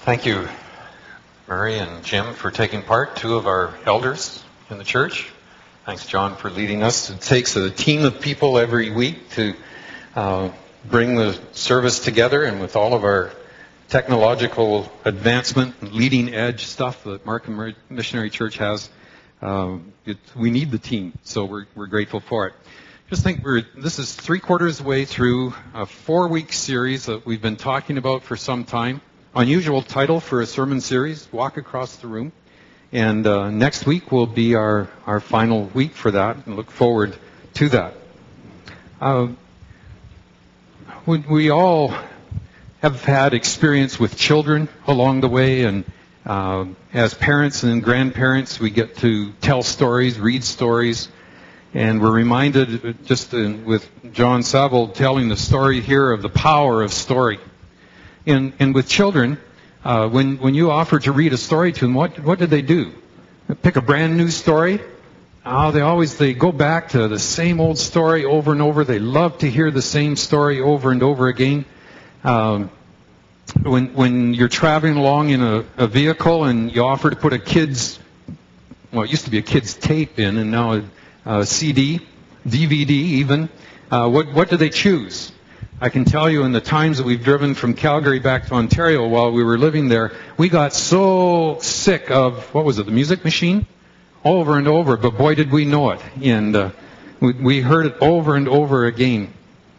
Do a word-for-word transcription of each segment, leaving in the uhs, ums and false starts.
Thank you, Murray and Jim, for taking part, two of our elders in the church. Thanks, John, for leading us. It takes a team of people every week to uh, bring the service together, and with all of our technological advancement and leading edge stuff that Markham Missionary Church has, um, it, we need the team, so we're, we're grateful for it. Just think, we're, this is three quarters of the way through a four-week series that we've been talking about for some time. Unusual title for a sermon series, Walk Across the Room. And uh, next week will be our, our final week for that, and look forward to that. Uh, we, we all have had experience with children along the way, and uh, as parents and grandparents, we get to tell stories, read stories, and we're reminded, just in, with John Saville telling the story here, of the power of story. And, and with children, uh, when, when you offer to read a story to them, what, what do they do? Pick a brand new story? Oh, they always, they go back to the same old story over and over. They love to hear the same story over and over again. Um, when, when you're traveling along in a, a vehicle and you offer to put a kid's, well, it used to be a kid's tape in, and now a, a C D, D V D even, uh, what, what do they choose? I can tell you, in the times that we've driven from Calgary back to Ontario while we were living there, we got so sick of, what was it, the music machine? Over and over, but boy did we know it. And uh, we, we heard it over and over again.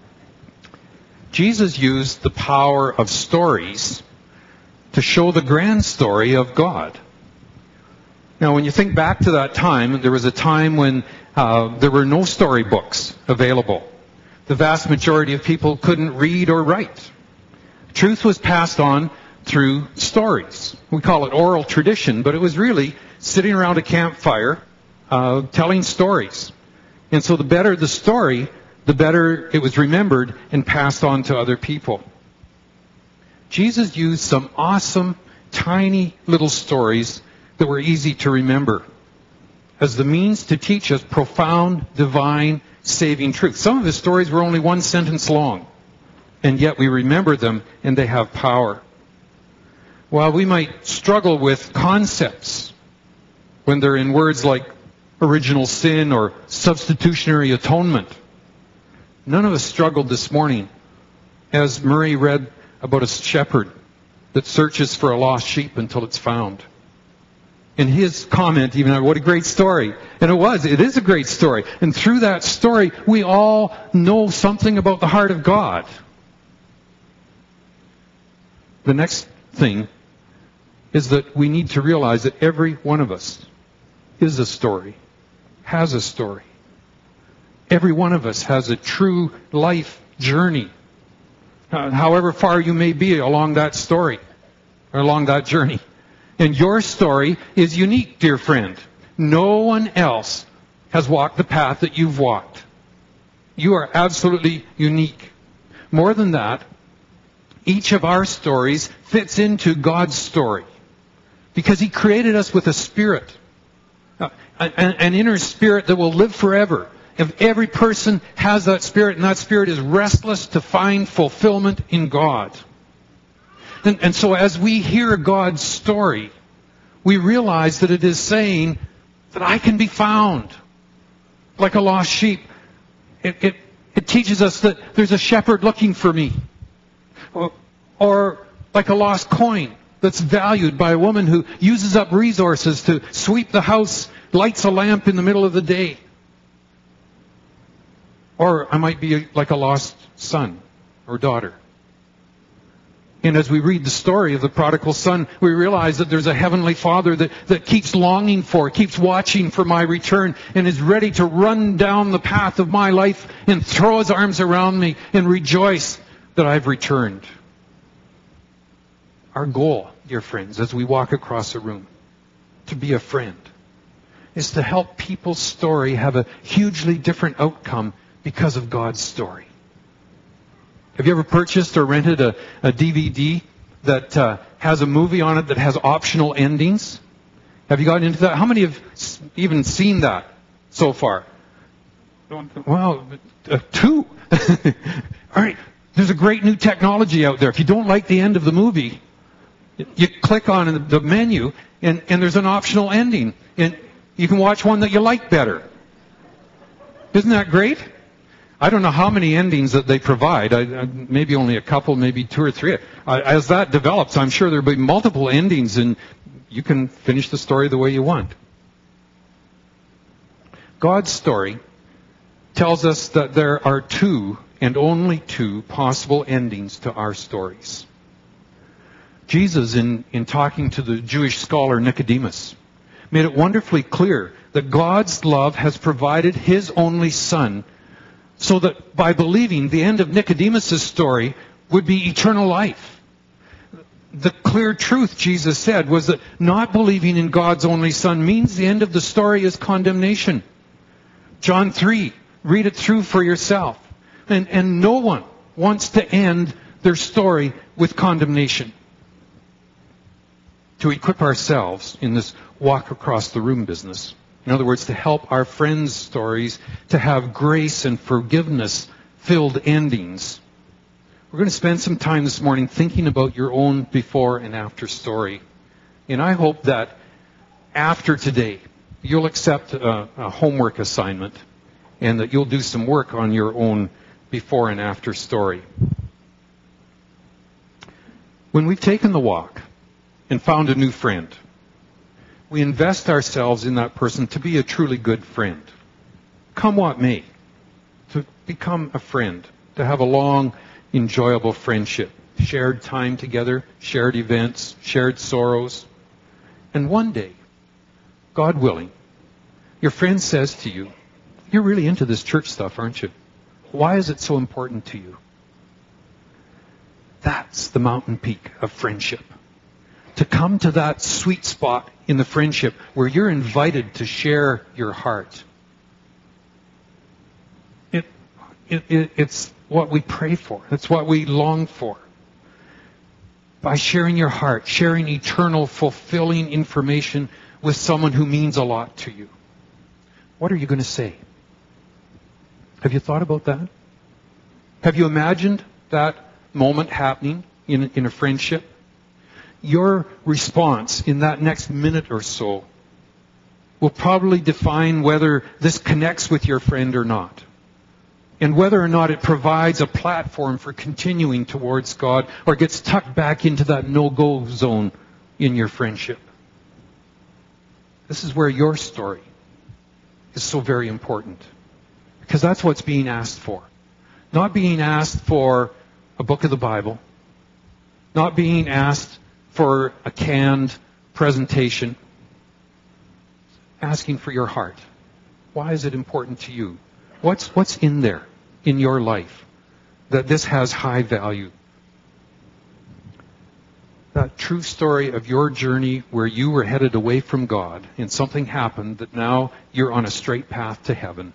Jesus used the power of stories to show the grand story of God. Now, when you think back to that time, there was a time when uh, there were no storybooks available. The vast majority of people couldn't read or write. Truth was passed on through stories. We call it oral tradition, but it was really sitting around a campfire uh, telling stories. And so the better the story, the better it was remembered and passed on to other people. Jesus used some awesome, tiny little stories that were easy to remember as the means to teach us profound, divine, saving truth. Some of his stories were only one sentence long, and yet we remember them and they have power. While we might struggle with concepts when they're in words like original sin or substitutionary atonement, none of us struggled this morning as Murray read about a shepherd that searches for a lost sheep until it's found. In his comment, even, what a great story. And it was, it is a great story. And through that story, we all know something about the heart of God. The next thing is that we need to realize that every one of us is a story, has a story. Every one of us has a true life journey. Uh, however far you may be along that story, or along that journey. And your story is unique, dear friend. No one else has walked the path that you've walked. You are absolutely unique. More than that, each of our stories fits into God's story. Because He created us with a spirit. Uh, an, an inner spirit that will live forever. If every person has that spirit, and that spirit is restless to find fulfillment in God. And, and so as we hear God's story, we realize that it is saying that I can be found like a lost sheep. It, it, it teaches us that there's a shepherd looking for me. Or, or like a lost coin that's valued by a woman who uses up resources to sweep the house, lights a lamp in the middle of the day. Or I might be like a lost son or daughter. And as we read the story of the prodigal son, we realize that there's a heavenly Father that, that keeps longing for, keeps watching for my return, and is ready to run down the path of my life and throw His arms around me and rejoice that I've returned. Our goal, dear friends, as we walk across a room, to be a friend, is to help people's story have a hugely different outcome because of God's story. Have you ever purchased or rented a, a D V D that uh, has a movie on it that has optional endings? Have you gotten into that? How many have even seen that so far? Well, uh, two. All right. There's a great new technology out there. If you don't like the end of the movie, You click on the menu, and, and there's an optional ending. And you can watch one that you like better. Isn't that great? I don't know how many endings that they provide. I, I, maybe only a couple, maybe two or three. Uh, as that develops, I'm sure there'll be multiple endings, and you can finish the story the way you want. God's story tells us that there are two, and only two, possible endings to our stories. Jesus, in, in talking to the Jewish scholar Nicodemus, made it wonderfully clear that God's love has provided His only Son, so that by believing, the end of Nicodemus' story would be eternal life. The clear truth, Jesus said, was that not believing in God's only Son means the end of the story is condemnation. John three, read it through for yourself. And, and no one wants to end their story with condemnation. To equip ourselves in this walk across the room business. In other words, to help our friends' stories to have grace and forgiveness-filled endings. We're going to spend some time this morning thinking about your own before and after story. And I hope that after today, you'll accept a, a homework assignment and that you'll do some work on your own before and after story. When we've taken the walk and found a new friend, we invest ourselves in that person to be a truly good friend. Come what may, to become a friend, to have a long, enjoyable friendship, shared time together, shared events, shared sorrows. And one day, God willing, your friend says to you, "You're really into this church stuff, aren't you? Why is it so important to you?" That's the mountain peak of friendship. To come to that sweet spot in the friendship where you're invited to share your heart. It, it, it, it's what we pray for. It's what we long for. By sharing your heart, sharing eternal, fulfilling information with someone who means a lot to you. What are you going to say? Have you thought about that? Have you imagined that moment happening in, in a friendship? Your response in that next minute or so will probably define whether this connects with your friend or not. And whether or not it provides a platform for continuing towards God or gets tucked back into that no-go zone in your friendship. This is where your story is so very important. Because that's what's being asked for. Not being asked for a book of the Bible. Not being asked for a canned presentation. Asking for your heart. Why is it important to you? What's, what's in there in your life that this has high value? That true story of your journey where you were headed away from God and something happened that now you're on a straight path to heaven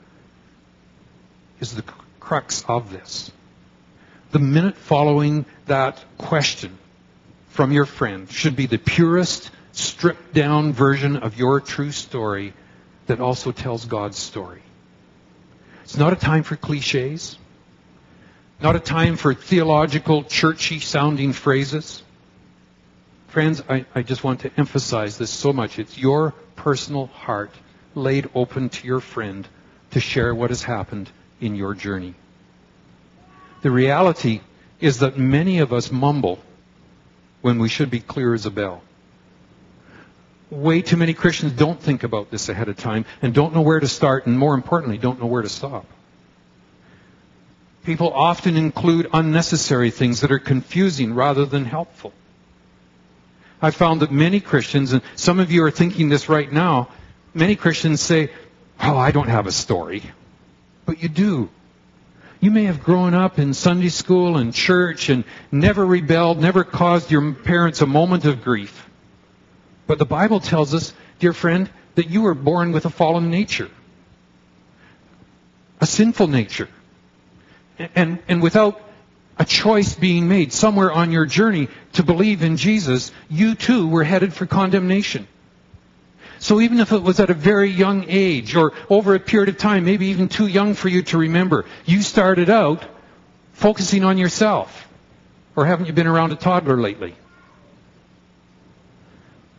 is the crux of this. The minute following that question from your friend should be the purest, stripped down version of your true story that also tells God's story. It's not a time for cliches. Not a time for theological, churchy sounding phrases. Friends, I, I just want to emphasize this so much. It's your personal heart laid open to your friend to share what has happened in your journey. The reality is that many of us mumble when we should be clear as a bell. Way too many Christians don't think about this ahead of time and don't know where to start and, more importantly, don't know where to stop. People often include unnecessary things that are confusing rather than helpful. I found that many Christians, and some of you are thinking this right now, many Christians say, "Oh, I don't have a story." But you do. You may have grown up in Sunday school and church and never rebelled, never caused your parents a moment of grief. But the Bible tells us, dear friend, that you were born with a fallen nature. A sinful nature. And, and without a choice being made somewhere on your journey to believe in Jesus, you too were headed for condemnation. So even if it was at a very young age or over a period of time, maybe even too young for you to remember, you started out focusing on yourself. Or haven't you been around a toddler lately?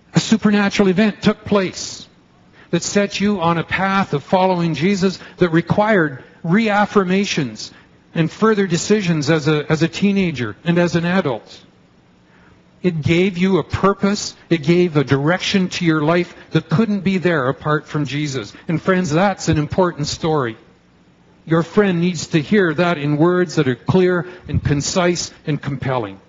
A supernatural event took place that set you on a path of following Jesus that required reaffirmations and further decisions as a, as a teenager and as an adult. It gave you a purpose. It gave a direction to your life that couldn't be there apart from Jesus. And friends, that's an important story. Your friend needs to hear that in words that are clear and concise and compelling.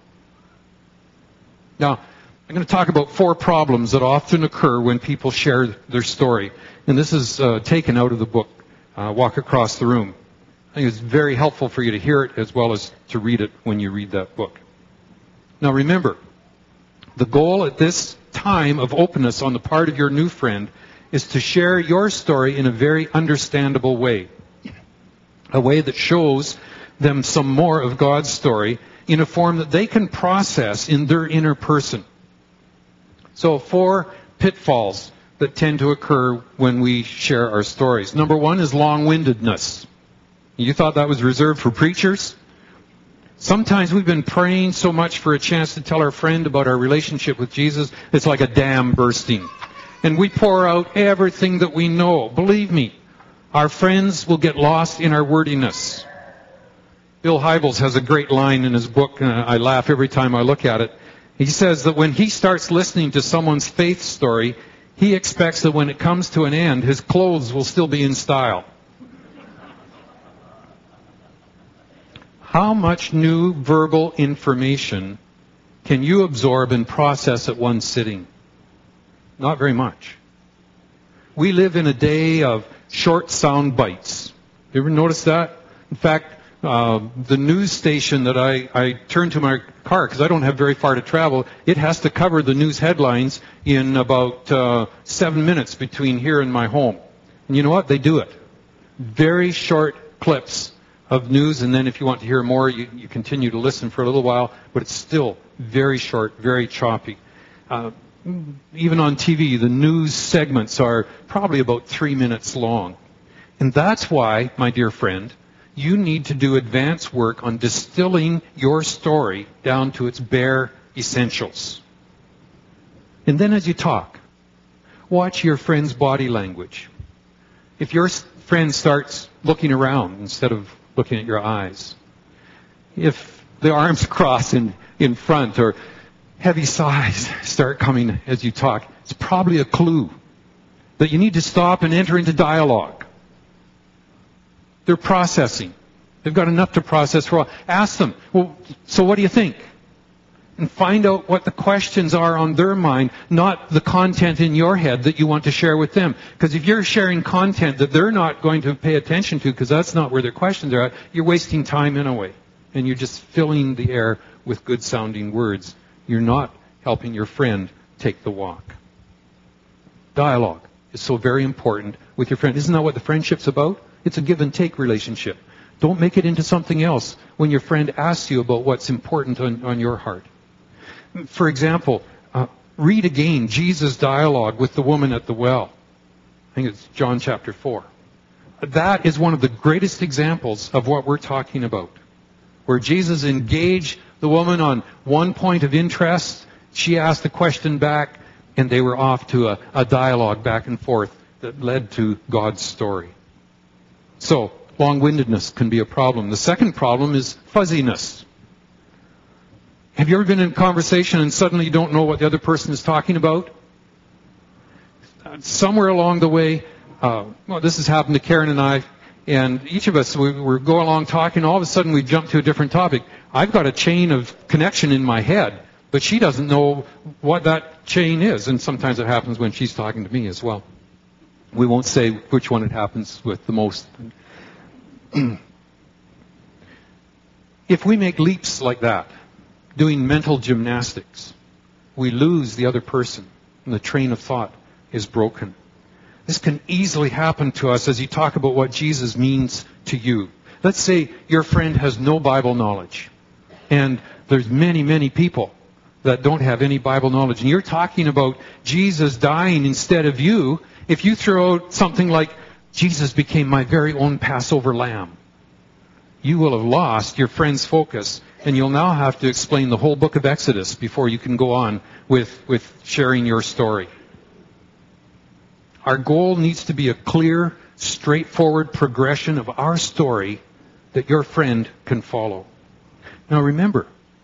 Now, I'm going to talk about four problems that often occur when people share their story. And this is uh, taken out of the book, uh, Walk Across the Room. I think it's very helpful for you to hear it as well as to read it when you read that book. Now remember, the goal at this time of openness on the part of your new friend is to share your story in a very understandable way. A way that shows them some more of God's story in a form that they can process in their inner person. So four pitfalls that tend to occur when we share our stories. Number one is long-windedness. You thought that was reserved for preachers? Sometimes we've been praying so much for a chance to tell our friend about our relationship with Jesus, it's like a dam bursting. And we pour out everything that we know. Believe me, our friends will get lost in our wordiness. Bill Hybels has a great line in his book, and I laugh every time I look at it. He says that when he starts listening to someone's faith story, he expects that when it comes to an end, his clothes will still be in style. How much new verbal information can you absorb and process at one sitting? Not very much. We live in a day of short sound bites. You ever notice that? In fact, uh, the news station that I, I turn to my car, because I don't have very far to travel, it has to cover the news headlines in about uh, seven minutes between here and my home. And you know what? They do it. Very short clips of news, and then if you want to hear more, you, you continue to listen for a little while, but it's still very short, very choppy. Uh, even on T V, the news segments are probably about three minutes long. And that's why, my dear friend, you need to do advanced work on distilling your story down to its bare essentials. And then as you talk, watch your friend's body language. If your friend starts looking around instead of looking at your eyes, if the arms cross in, in front or heavy sighs start coming as you talk, it's probably a clue that you need to stop and enter into dialogue. They're processing. They've got enough to process for a while. Ask them, well, so what do you think? And find out what the questions are on their mind, not the content in your head that you want to share with them. Because if you're sharing content that they're not going to pay attention to, because that's not where their questions are at, you're wasting time anyway. And you're just filling the air with good-sounding words. You're not helping your friend take the walk. Dialogue is so very important with your friend. Isn't that what the friendship's about? It's a give-and-take relationship. Don't make it into something else when your friend asks you about what's important on, on your heart. For example, uh, read again Jesus' dialogue with the woman at the well. I think it's John chapter four. That is one of the greatest examples of what we're talking about. Where Jesus engaged the woman on one point of interest, she asked a question back, and they were off to a, a dialogue back and forth that led to God's story. So, long-windedness can be a problem. The second problem is fuzziness. Have you ever been in a conversation and suddenly you don't know what the other person is talking about? Somewhere along the way, uh, well, this has happened to Karen and I, and each of us, we, we're going along talking, all of a sudden we jump to a different topic. I've got a chain of connection in my head, but she doesn't know what that chain is, and sometimes it happens when she's talking to me as well. We won't say which one it happens with the most. If we make leaps like that, doing mental gymnastics, we lose the other person, and the train of thought is broken. This can easily happen to us as you talk about what Jesus means to you. Let's say your friend has no Bible knowledge, and there's many, many people that don't have any Bible knowledge, and you're talking about Jesus dying instead of you. If you throw out something like, Jesus became my very own Passover lamb, you will have lost your friend's focus, and you'll now have to explain the whole book of Exodus before you can go on with, with sharing your story. Our goal needs to be a clear, straightforward progression of our story that your friend can follow. Now remember,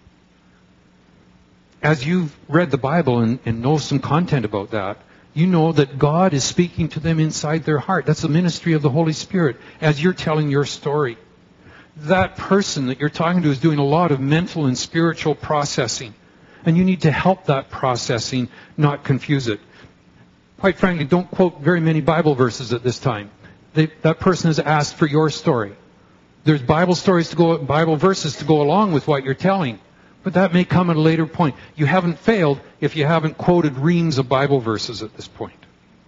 as you've read the Bible and, and know some content about that, you know that God is speaking to them inside their heart. That's the ministry of the Holy Spirit as you're telling your story. That person that you're talking to is doing a lot of mental and spiritual processing. And you need to help that processing, not confuse it. Quite frankly, don't quote very many Bible verses at this time. They, that person has asked for your story. There's Bible stories to go, Bible verses to go along with what you're telling. But that may come at a later point. You haven't failed if you haven't quoted reams of Bible verses at this point.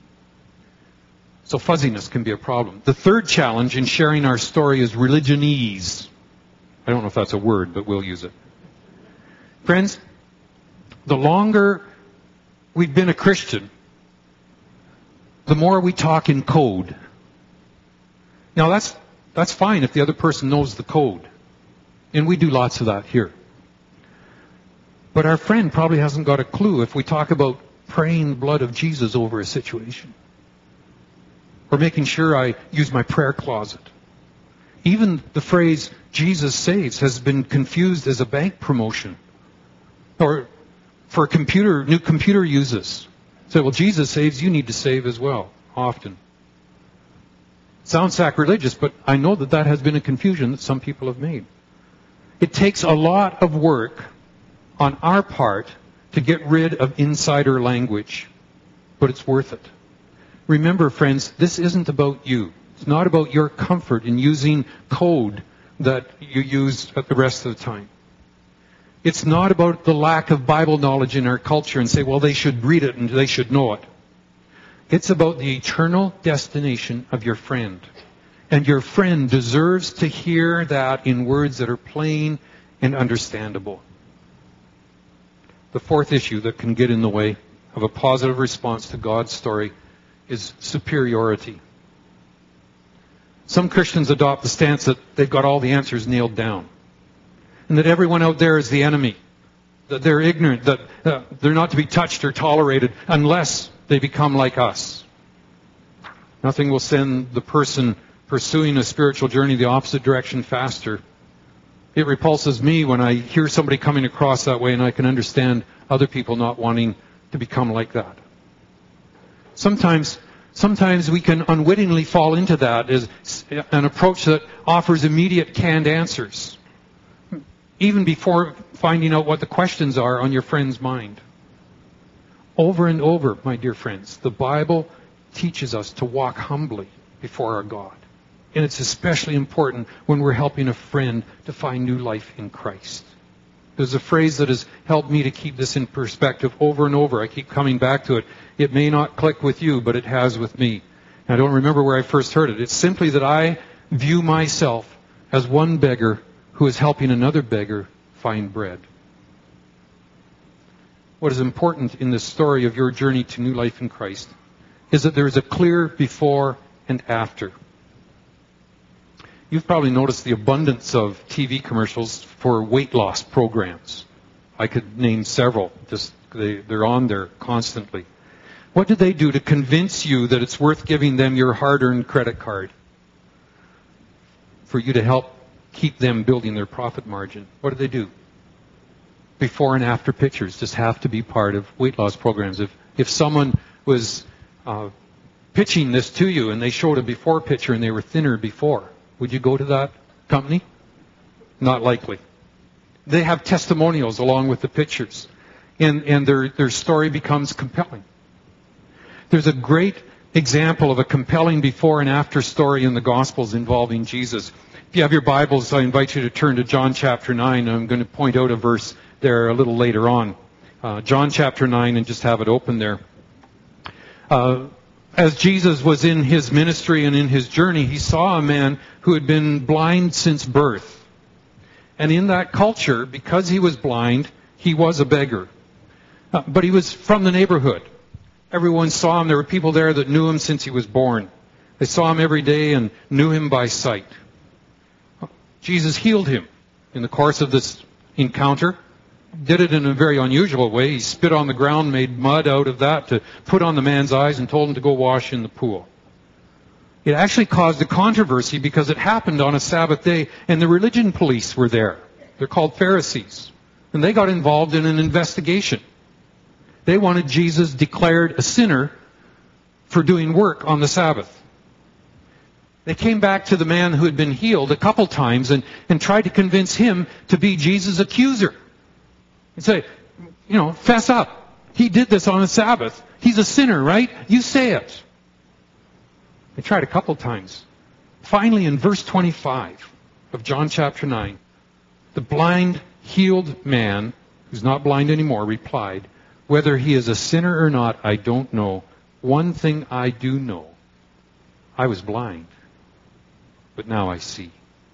So fuzziness can be a problem. The third challenge in sharing our story is religionese. I don't know if that's a word, but we'll use it. Friends, the longer we've been a Christian, the more we talk in code. Now that's that's fine if the other person knows the code. And we do lots of that here. But our friend probably hasn't got a clue if we talk about praying the blood of Jesus over a situation. Or making sure I use my prayer closet. Even the phrase, Jesus saves, has been confused as a bank promotion. Or for computer, new computer uses. Say, well, Jesus saves, you need to save as well, often. Sounds sacrilegious, but I know that that has been a confusion that some people have made. It takes a lot of work on our part to get rid of insider language, but it's worth it. Remember, friends, this isn't about you. It's not about your comfort in using code that you use at the rest of the time. It's not about the lack of Bible knowledge in our culture and say, well, they should read it and they should know it. It's about the eternal destination of your friend. And your friend deserves to hear that in words that are plain and understandable. The fourth issue that can get in the way of a positive response to God's story is superiority. Some Christians adopt the stance that they've got all the answers nailed down. And that everyone out there is the enemy. That they're ignorant. That uh, they're not to be touched or tolerated unless they become like us. Nothing will send the person pursuing a spiritual journey the opposite direction faster. It repulses me when I hear somebody coming across that way, and I can understand other people not wanting to become like that. Sometimes, sometimes we can unwittingly fall into that as an approach that offers immediate canned answers, even before finding out what the questions are on your friend's mind. Over and over, my dear friends, the Bible teaches us to walk humbly before our God. And it's especially important when we're helping a friend to find new life in Christ. There's a phrase that has helped me to keep this in perspective over and over. I keep coming back to it. It may not click with you, but it has with me. I don't remember where I first heard it. It's simply that I view myself as one beggar who is helping another beggar find bread. What is important in the story of your journey to new life in Christ is that there is a clear before and after. You've probably noticed the abundance of T V commercials for weight loss programs. I could name several. Just they, they're on there constantly. What do they do to convince you that it's worth giving them your hard-earned credit card for you to help keep them building their profit margin? What do they do? Before and after pictures just have to be part of weight loss programs. If if someone was uh, pitching this to you and they showed a before picture and they were thinner before, would you go to that company? Not likely. They have testimonials along with the pictures, and, and their, their story becomes compelling. There's a great example of a compelling before and after story in the Gospels involving Jesus. If you have your Bibles, I invite you to turn to John chapter nine. I'm going to point out a verse there a little later on. Uh, John chapter nine, and just have it open there. Uh, As Jesus was in his ministry and in his journey, he saw a man who had been blind since birth. And in that culture, because he was blind, he was a beggar. Uh, but he was from the neighborhood. Everyone saw him. There were people there that knew him since he was born. They saw him every day and knew him by sight. Jesus healed him in the course of this encounter. Did it in a very unusual way. He spit on the ground, made mud out of that to put on the man's eyes, and told him to go wash in the pool. It actually caused a controversy because it happened on a Sabbath day, and the religion police were there. They're called Pharisees. And they got involved in an investigation. They wanted Jesus declared a sinner for doing work on the Sabbath. They came back to the man who had been healed a couple times and, and tried to convince him to be Jesus' accuser. And say, you know, fess up. He did this on the Sabbath. He's a sinner, right? You say it. They tried a couple times. Finally, in verse twenty-five of John chapter nine, the blind, healed man, who's not blind anymore, replied, "Whether he is a sinner or not, I don't know. One thing I do know. I was blind, but now I see."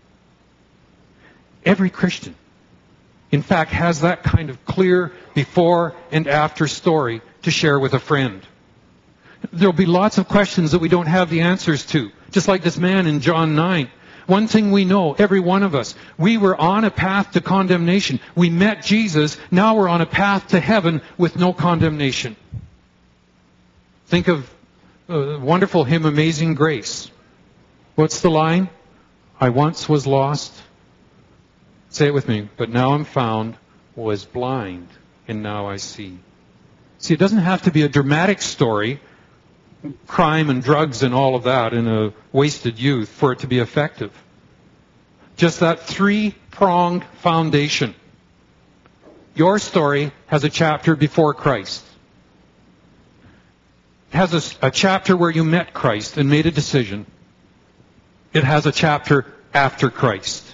Every Christian, in fact, has that kind of clear before and after story to share with a friend. There'll be lots of questions that we don't have the answers to, just like this man in John nine. One thing we know, every one of us, we were on a path to condemnation. We met Jesus, now we're on a path to heaven with no condemnation. Think of the wonderful hymn, Amazing Grace. What's the line? I once was lost. Say it with me. But now I'm found, was blind, and now I see. See, it doesn't have to be a dramatic story, crime and drugs and all of that in a wasted youth for it to be effective. Just that three-pronged foundation. Your story has a chapter before Christ. It has a, a chapter where you met Christ and made a decision. It has a chapter after Christ.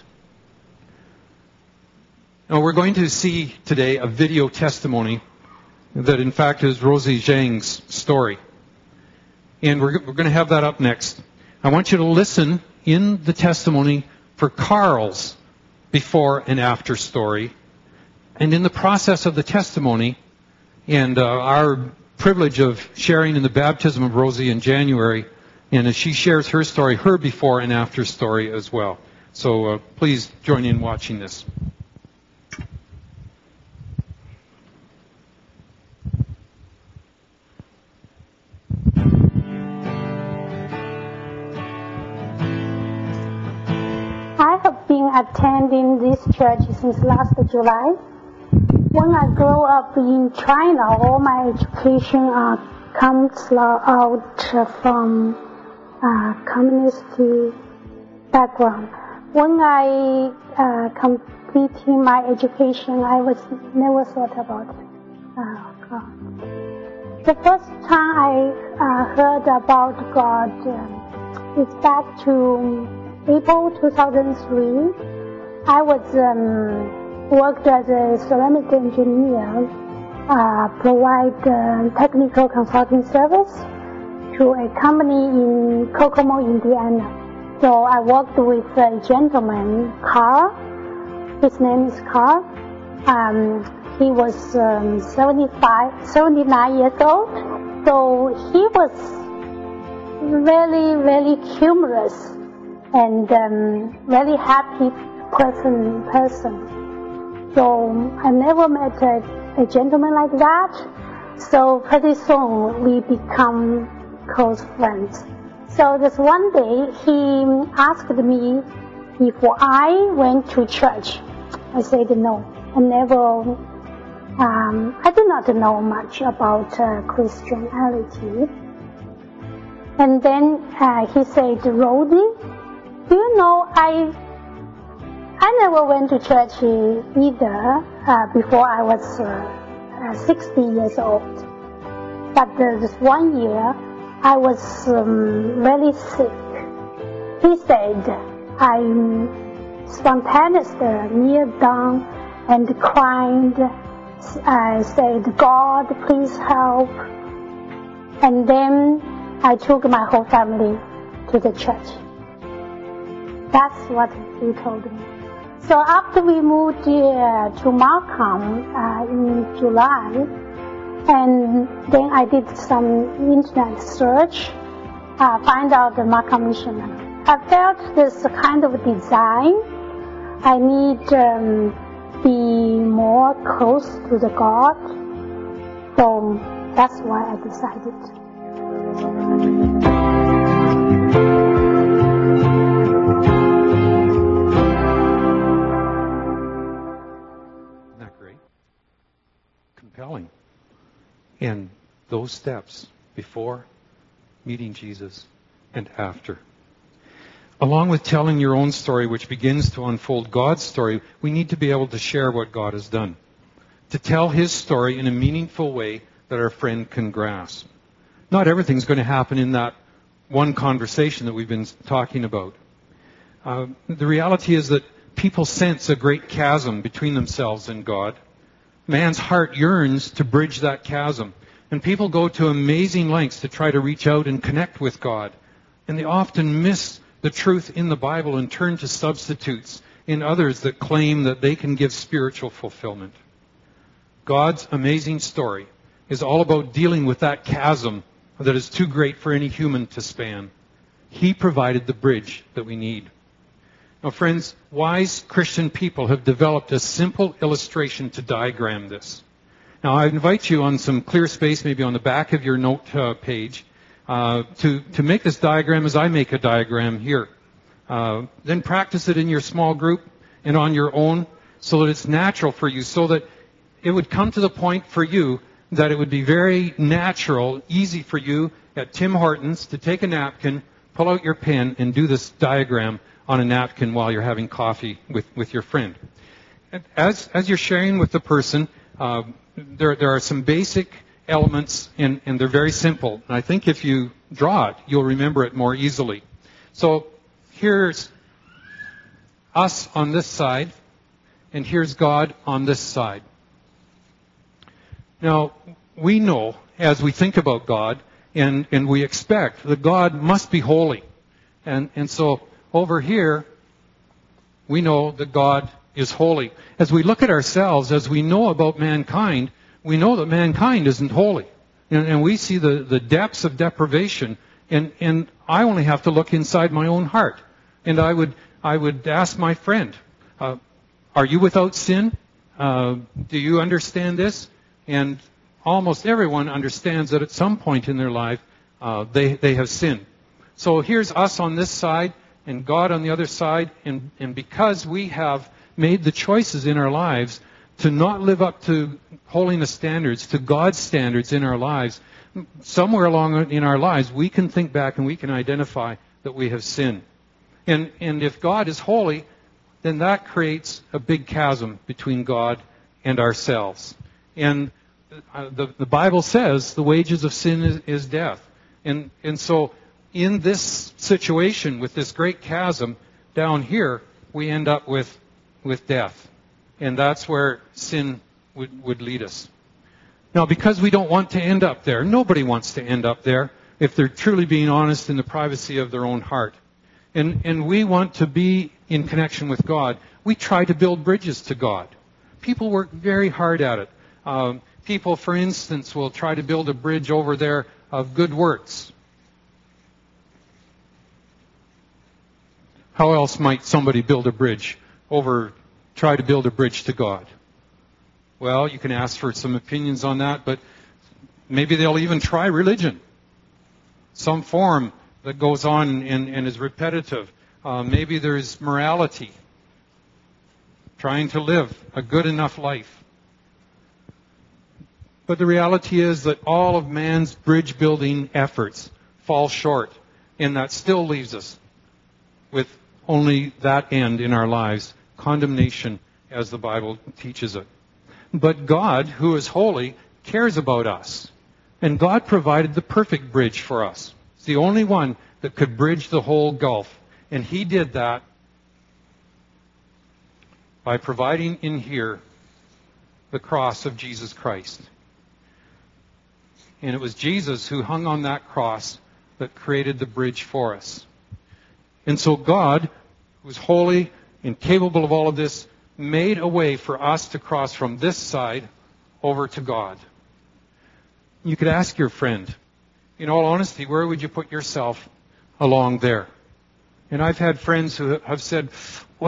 Now we're going to see today a video testimony that in fact is Rosie Zhang's story. And we're, we're going to have that up next. I want you to listen in the testimony for Carl's before and after story. And in the process of the testimony and uh, our privilege of sharing in the baptism of Rosie in January, and as she shares her story, her before and after story as well. So uh, please join in watching this. I have been attending this church since last July. When I grew up in China, all my education uh, comes out from uh, communist background. When I uh, completed my education, I was never thought about uh, God. The first time I uh, heard about God uh, is back to April two thousand three. I was um, worked as a ceramic engineer, uh, provide uh, technical consulting service to a company in Kokomo, Indiana. So I worked with a gentleman, Carl. His name is Carl. Um, he was um, seventy-five, seventy-nine years old. So he was really, really humorous and um, very happy person. person. So I never met a, a gentleman like that. So pretty soon we become close friends. So this one day he asked me if I went to church. I said no. I never, um, I do not know much about uh, Christianity. And then uh, he said, Rosie, do you know, I I never went to church either uh, before I was uh, uh, sixty years old. But uh, this one year, I was um, really sick. He said, I spontaneously kneeled down and cried. I said, God, please help. And then I took my whole family to the church. That's what he told me. So after we moved uh, to Markham uh, in July, and then I did some internet search, uh, find out the Markham Missionary. I felt this kind of design I need um, be more close to the God. So that's why I decided. Isn't that great? Compelling. And those steps before meeting Jesus and after. Along with telling your own story, which begins to unfold God's story, we need to be able to share what God has done. To tell His story in a meaningful way that our friend can grasp. Not everything's going to happen in that one conversation that we've been talking about. Uh, the reality is that people sense a great chasm between themselves and God. Man's heart yearns to bridge that chasm. And people go to amazing lengths to try to reach out and connect with God. And they often miss the truth in the Bible and turn to substitutes in others that claim that they can give spiritual fulfillment. God's amazing story is all about dealing with that chasm that is too great for any human to span. He provided the bridge that we need. Now, friends, wise Christian people have developed a simple illustration to diagram this. Now, I invite you on some clear space, maybe on the back of your note uh, page, uh, to, to make this diagram as I make a diagram here. Uh, then practice it in your small group and on your own so that it's natural for you, so that it would come to the point for you that it would be very natural, easy for you at Tim Hortons to take a napkin, pull out your pen, and do this diagram on a napkin while you're having coffee with, with your friend. As, as you're sharing with the person, uh, there, there are some basic elements, and, and they're very simple. And I think if you draw it, you'll remember it more easily. So here's us on this side, and here's God on this side. Now, we know, as we think about God, and, and we expect that God must be holy. And, and so over here, we know that God is holy. As we look at ourselves, as we know about mankind, we know that mankind isn't holy. And, and we see the, the depths of deprivation, and, and I only have to look inside my own heart. And I would, I would ask my friend, uh, are you without sin? Uh, do you understand this? And almost everyone understands that at some point in their life, uh, they, they have sinned. So here's us on this side and God on the other side. And, and because we have made the choices in our lives to not live up to holiness standards, to God's standards in our lives, somewhere along in our lives, we can think back and we can identify that we have sinned. And, and if God is holy, then that creates a big chasm between God and ourselves. And uh, the, the Bible says the wages of sin is, is death. And, and so in this situation with this great chasm down here, we end up with, with death. And that's where sin would, would lead us. Now, because we don't want to end up there, nobody wants to end up there if they're truly being honest in the privacy of their own heart. And, and we want to be in connection with God. We try to build bridges to God. People work very hard at it. Um, people, for instance, will try to build a bridge over there of good works. How else might somebody build a bridge over, try to build a bridge to God? Well, you can ask for some opinions on that, but maybe they'll even try religion. Some form that goes on and, and is repetitive. Uh, maybe there's morality. Trying to live a good enough life. But the reality is that all of man's bridge building efforts fall short. And that still leaves us with only that end in our lives. Condemnation, as the Bible teaches it. But God, who is holy, cares about us. And God provided the perfect bridge for us. It's the only one that could bridge the whole gulf. And He did that by providing in here the cross of Jesus Christ. And it was Jesus who hung on that cross that created the bridge for us. And so God, who's holy and capable of all of this, made a way for us to cross from this side over to God. You could ask your friend, in all honesty, where would you put yourself along there? And I've had friends who have said, well,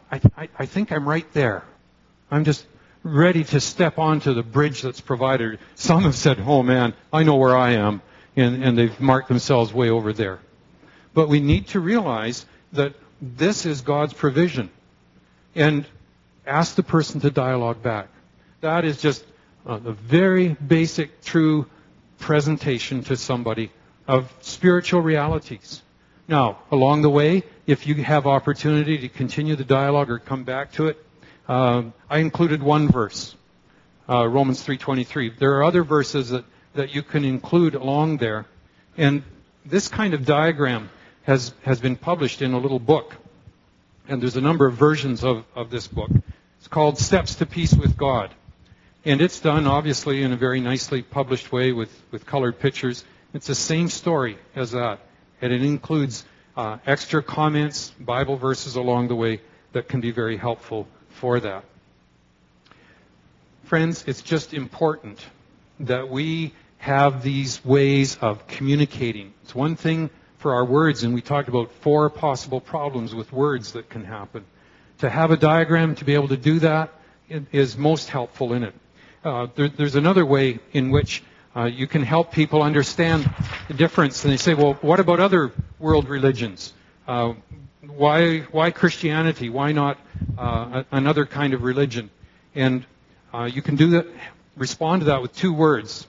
I, I, I think I'm right there. I'm just ready to step onto the bridge that's provided. Some have said, oh man, I know where I am. And, and they've marked themselves way over there. But we need to realize that this is God's provision. And ask the person to dialogue back. That is just uh, the very basic, true presentation to somebody of spiritual realities. Now, along the way, if you have opportunity to continue the dialogue or come back to it, um, I included one verse, uh, Romans three twenty-three. There are other verses that, that you can include along there. And this kind of diagram has, has been published in a little book. And there's a number of versions of, of this book. It's called Steps to Peace with God. And it's done, obviously, in a very nicely published way with, with colored pictures. It's the same story as that. And it includes uh, extra comments, Bible verses along the way that can be very helpful for that. Friends, it's just important that we have these ways of communicating. It's one thing for our words, and we talked about four possible problems with words that can happen. To have a diagram to be able to do that is most helpful in it. Uh, there, there's another way in which uh, you can help people understand the difference. And they say, well, what about other world religions? Uh, why, why Christianity? Why not uh, another kind of religion? And uh, you can do that, respond to that with two words.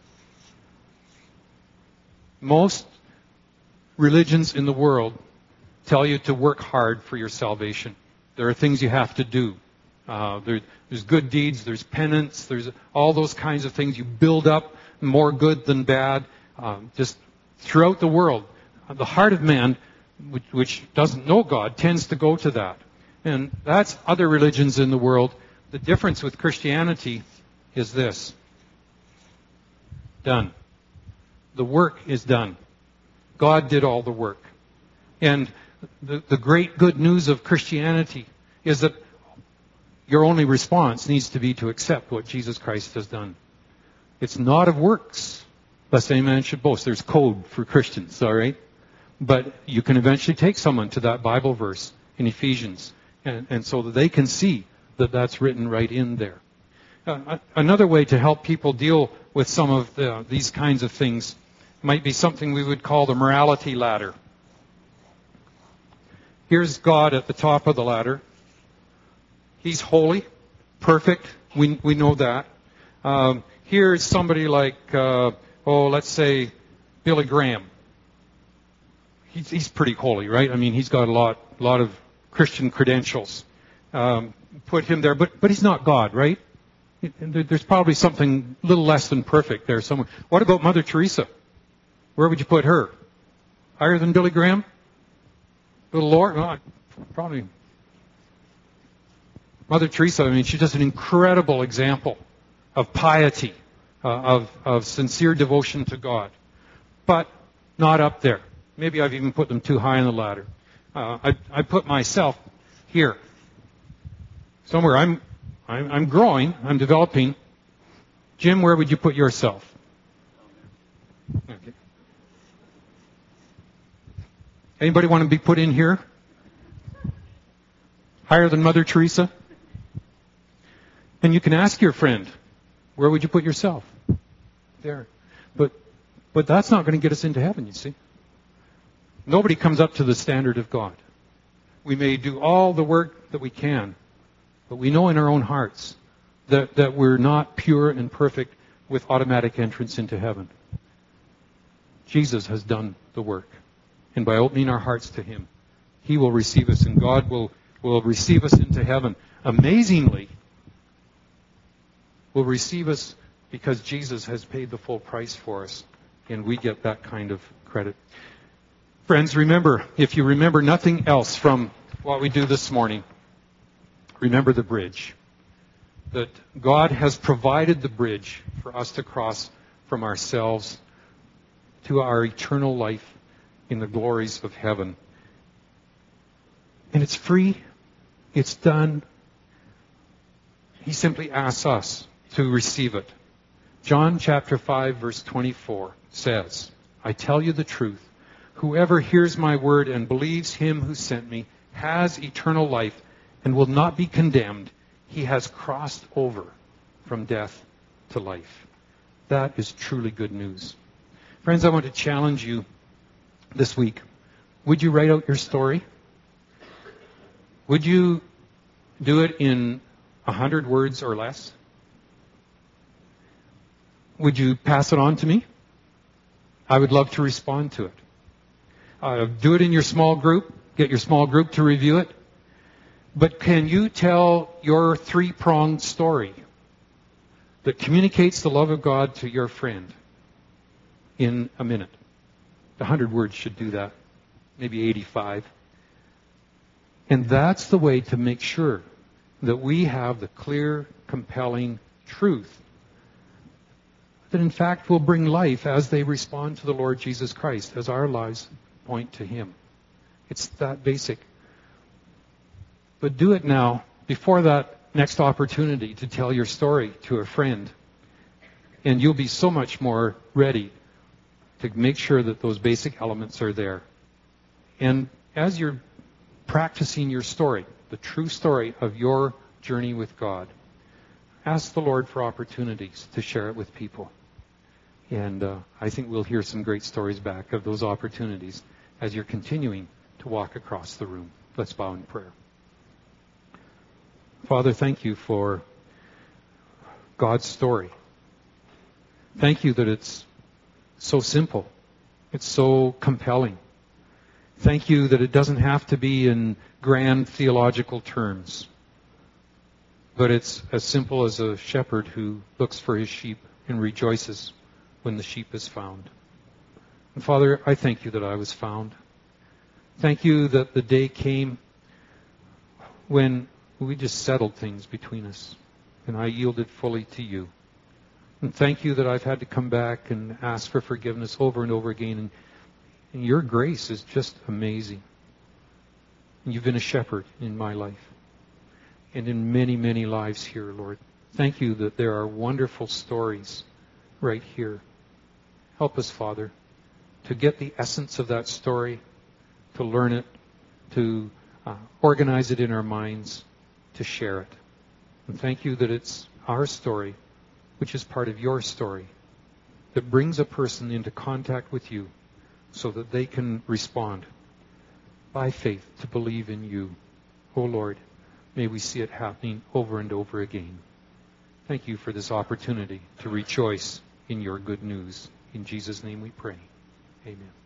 Most religions in the world tell you to work hard for your salvation. There are things you have to do. Uh, there, there's good deeds, there's penance, there's all those kinds of things. You build up more good than bad, um, just throughout the world. The heart of man, which, which doesn't know God, tends to go to that. And that's other religions in the world. The difference with Christianity is this. Done. The work is done. God did all the work. And the, the great good news of Christianity is that your only response needs to be to accept what Jesus Christ has done. It's not of works, lest any man should boast. There's code for Christians, all right? But you can eventually take someone to that Bible verse in Ephesians, and, and so that they can see that that's written right in there. Uh, another way to help people deal with some of the, these kinds of things might be something we would call the morality ladder. Here's God at the top of the ladder. He's holy, perfect. We we know that. Um, here's somebody like, uh, oh, let's say Billy Graham. He's he's pretty holy, right? I mean, he's got a lot lot of Christian credentials. Um, put him there, but but he's not God, right? There's probably something a little less than perfect there somewhere. What about Mother Teresa? Where would you put her? Higher than Billy Graham? Little lower? Well, probably. Mother Teresa, I mean, she's just an incredible example of piety, uh, of, of sincere devotion to God. But not up there. Maybe I've even put them too high on the ladder. Uh, I, I put myself here. Somewhere. I'm, I'm, I'm growing. I'm developing. Jim, where would you put yourself? Okay. Anybody want to be put in here? Higher than Mother Teresa? And you can ask your friend, where would you put yourself? There. But but that's not going to get us into heaven, you see. Nobody comes up to the standard of God. We may do all the work that we can, but we know in our own hearts that, that we're not pure and perfect with automatic entrance into heaven. Jesus has done the work. And by opening our hearts to Him, He will receive us, and God will, will receive us into heaven. Amazingly, will receive us because Jesus has paid the full price for us, and we get that kind of credit. Friends, remember, if you remember nothing else from what we do this morning, remember the bridge. That God has provided the bridge for us to cross from ourselves to our eternal life in the glories of heaven. And it's free. It's done. He simply asks us to receive it. John chapter five verse twenty-four says, I tell you the truth. Whoever hears my word and believes Him who sent me has eternal life and will not be condemned. He has crossed over from death to life. That is truly good news. Friends, I want to challenge you this week. Would you write out your story? Would you do it in a hundred words or less? Would you pass it on to me? I would love to respond to it. Uh, do it in your small group. Get your small group to review it. But can you tell your three-pronged story that communicates the love of God to your friend in a minute? A hundred words should do that. Maybe eighty-five. And that's the way to make sure that we have the clear, compelling truth that in fact will bring life as they respond to the Lord Jesus Christ, as our lives point to Him. It's that basic. But do it now, before that next opportunity to tell your story to a friend. And you'll be so much more ready to make sure that those basic elements are there. And as you're practicing your story, the true story of your journey with God, ask the Lord for opportunities to share it with people. And uh, I think we'll hear some great stories back of those opportunities as you're continuing to walk across the room. Let's bow in prayer. Father, thank you for God's story. Thank you that it's so simple. It's so compelling. Thank you that it doesn't have to be in grand theological terms, but it's as simple as a shepherd who looks for his sheep and rejoices when the sheep is found. And Father, I thank you that I was found. Thank you that the day came when we just settled things between us, and I yielded fully to you. And thank you that I've had to come back and ask for forgiveness over and over again. And, and your grace is just amazing. And you've been a shepherd in my life and in many, many lives here, Lord. Thank you that there are wonderful stories right here. Help us, Father, to get the essence of that story, to learn it, to uh, organize it in our minds, to share it. And thank you that it's our story, which is part of your story, that brings a person into contact with you so that they can respond by faith to believe in you. Oh Lord, may we see it happening over and over again. Thank you for this opportunity to rejoice in your good news. In Jesus' name we pray. Amen.